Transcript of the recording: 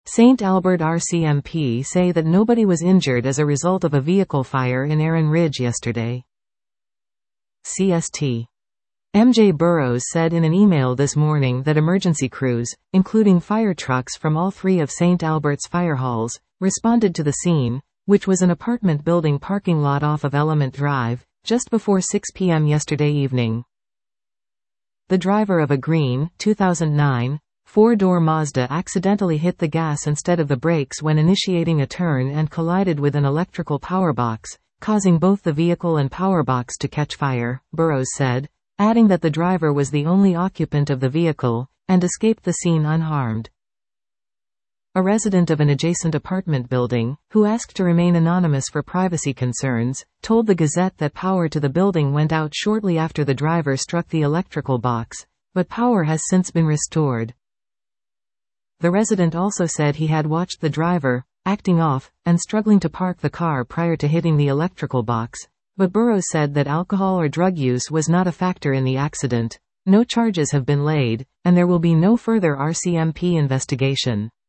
St. Albert RCMP say that nobody was injured as a result of a vehicle fire in Erin Ridge yesterday. CST. MJ Burrows said in an email this morning that emergency crews, including fire trucks from all three of St. Albert's fire halls, responded to the scene, which was an apartment building parking lot off of Element Drive, just before 6 p.m. yesterday evening. The driver of a green, 2009, four-door Mazda accidentally hit the gas instead of the brakes when initiating a turn and collided with an electrical power box, causing both the vehicle and power box to catch fire, Burrows said, adding that the driver was the only occupant of the vehicle, and escaped the scene unharmed. A resident of an adjacent apartment building, who asked to remain anonymous for privacy concerns, told the Gazette that power to the building went out shortly after the driver struck the electrical box, but power has since been restored. The resident also said he had watched the driver, acting off, and struggling to park the car prior to hitting the electrical box, but Burrows said that alcohol or drug use was not a factor in the accident. No charges have been laid, and there will be no further RCMP investigation.